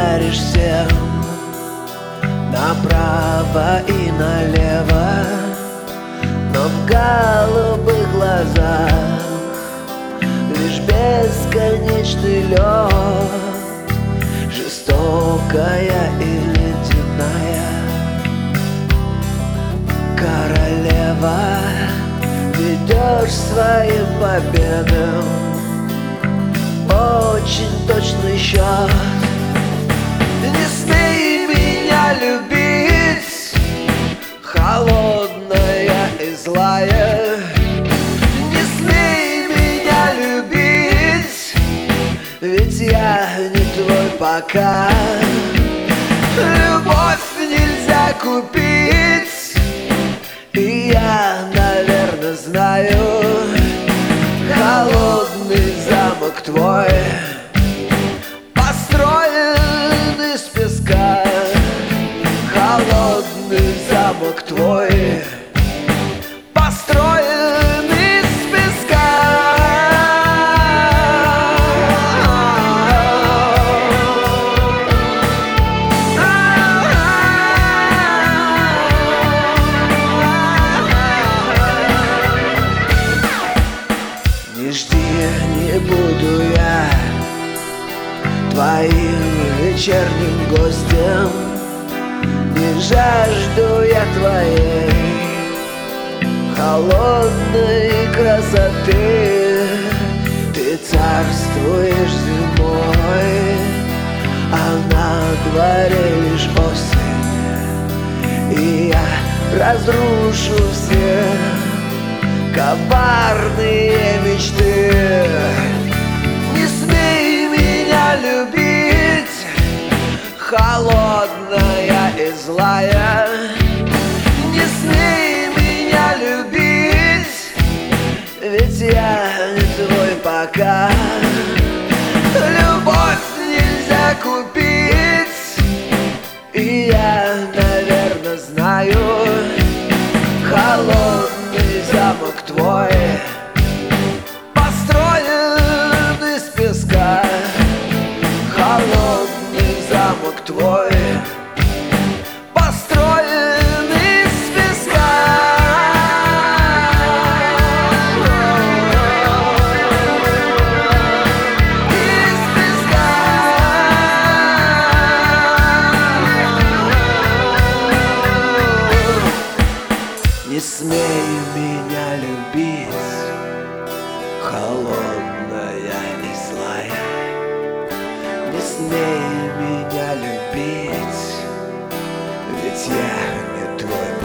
даришь всем направо и налево, но в голубых глазах лишь бесконечный лед, жестокая и ледяная королева. Ведешь своим победам очень точный счет. Не смей меня любить, холодная и злая. Не смей меня любить, ведь я не твой пока. Любовь нельзя купить, и я, наверное, знаю. Холодный замок твой построен из песка. Холодный замок твой построен из песка. Не жди, не буду я твоим вечерним гостем. Не жажду я твоей холодной красоты. Ты царствуешь зимой, а на дворе лишь осень, и я разрушу все коварные мечты. Не смей меня любить, холодная и злая. Не смей меня любить, ведь я не твой пока. Любовь нельзя купить, и я, наверное, знаю. Холодный замок твой построен из песка. Холодный замок твой построен из песка. Из песка. Не смей меня любить, холодная и злая. Не смей меня любить, ведь я не твой